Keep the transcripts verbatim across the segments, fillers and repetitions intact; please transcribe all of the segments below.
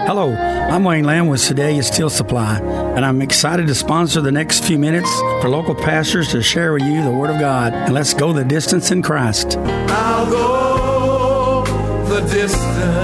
Hello, I'm Wayne Lamb with Sedalia Steel Supply, and I'm excited to sponsor the next few minutes for local pastors to share with you the Word of God. And let's go the distance in Christ. I'll go the distance.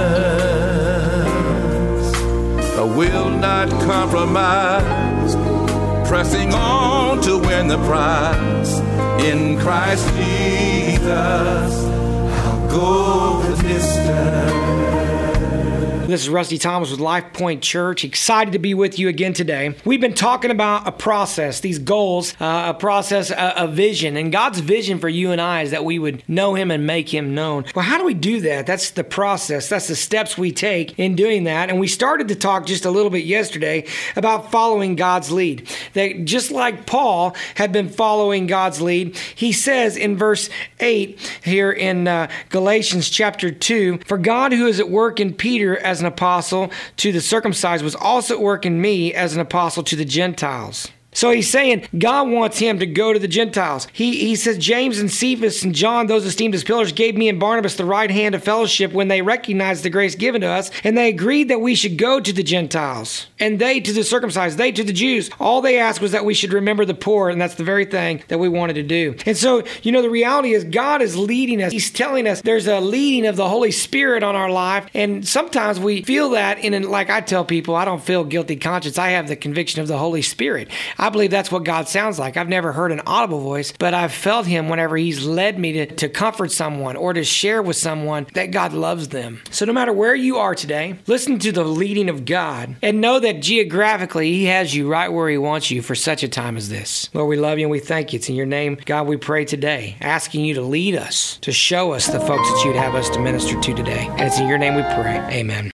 I will not compromise. Pressing on to win the prize. In Christ Jesus, I'll go the distance. This is Rusty Thomas with Life Point Church. Excited to be with you again today. We've been talking about a process, these goals, uh, a process, a, a vision. And God's vision for you and I is that we would know Him and make Him known. Well, how do we do that? That's the process. That's the steps we take in doing that. And we started to talk just a little bit yesterday about following God's lead. That just like Paul had been following God's lead, he says in verse eight here in uh, Galatians chapter two, "For God who is at work in Peter as an apostle to the circumcised was also at work in me as an apostle to the Gentiles." So he's saying God wants him to go to the Gentiles. He he says, "James and Cephas and John, those esteemed as pillars, gave me and Barnabas the right hand of fellowship when they recognized the grace given to us, and they agreed that we should go to the Gentiles, and they to the circumcised, they to the Jews. All they asked was that we should remember the poor," and that's the very thing that we wanted to do. And so, you know, the reality is God is leading us. He's telling us there's a leading of the Holy Spirit on our life, and sometimes we feel that in, an, like I tell people, I don't feel guilty conscience. I have the conviction of the Holy Spirit. I believe that's what God sounds like. I've never heard an audible voice, but I've felt Him whenever He's led me to, to comfort someone or to share with someone that God loves them. So no matter where you are today, listen to the leading of God and know that geographically He has you right where He wants you for such a time as this. Lord, we love You and we thank You. It's in Your name, God, we pray today, asking You to lead us, to show us the folks that You'd have us to minister to today. And it's in Your name we pray. Amen.